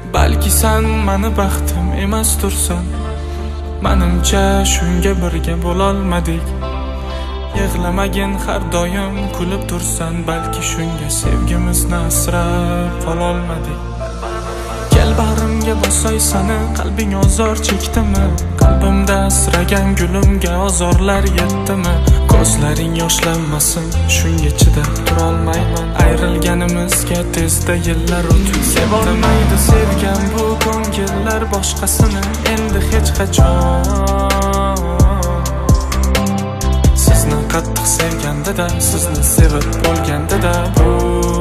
Balki sen mani baxtim emas tursan, menimcha shunga birga bo'lolmadik. Yig'lamagin har doim kulib tursan, balki shunga sevgimizni asrab qololmadik. Kel bag'rimga bosay seni, qalbing ozor chekdimi? Qalbimda asragan gulimga ozorlar yetdimi? Ko'zlaring yoshlanmasin, shunga chidab turolmayman. Ayrilganimizga tezda yillar o'tib sevolmaydi sevgan bu ko'ngillar boshqasini endi hech qachon. Sizni qattiq sevganda-da, sizni sevib bo'lganda-da bu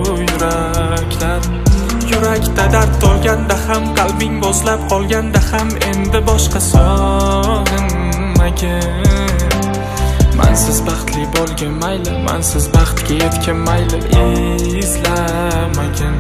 yurakda dard to'lganda ham, qalbing bo'zlab qolganda ham endi boshqa sog'inmagin. Mansiz baxtli bo'lgin mayli, mansiz baxtga yetgin mayli, izlamagin.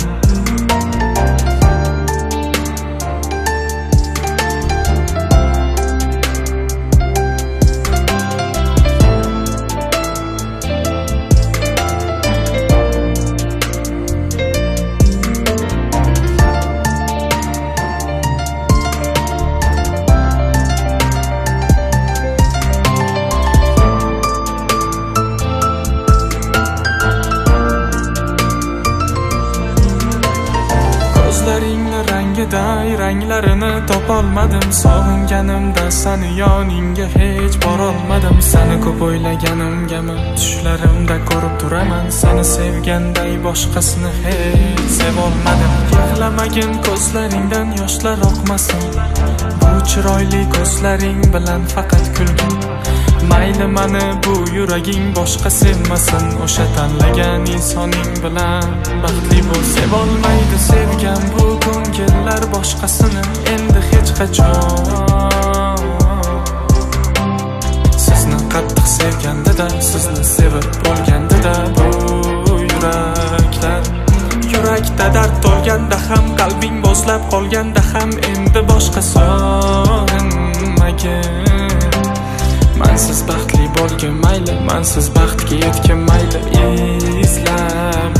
Ko'zlaringni rangiday ranglarini topolmadim. Sog'inganimda seni yoningga hech borolmadim. Seni ko'p o'ylaganimgami tushlarimda ko'rib turaman. Seni sevganday boshqasini hech sevolmadim. Yig'lamagin ko'zlaringdan yoshlar oqmasin. Bu chiroyli ko'zlaring bilan faqat kulgin. Mayli mani bu yuraging boshqa sevmasin. O'sha tanlagan insoning bilan baxtli bo'l. Sevolmaydi sevgan bu ko'ngillar boshqasini endi hech qachon. Sizni qattiq sevganda-da, sizni sevib bo'lganda-da bu yurakda dard to'lganda ham, qalbing bo'zlab qolganda ham endi boshqa sog'inmagin. Mansiz baxtli bo'lgin mayli, mansiz baxtga yetgin mayli, izlam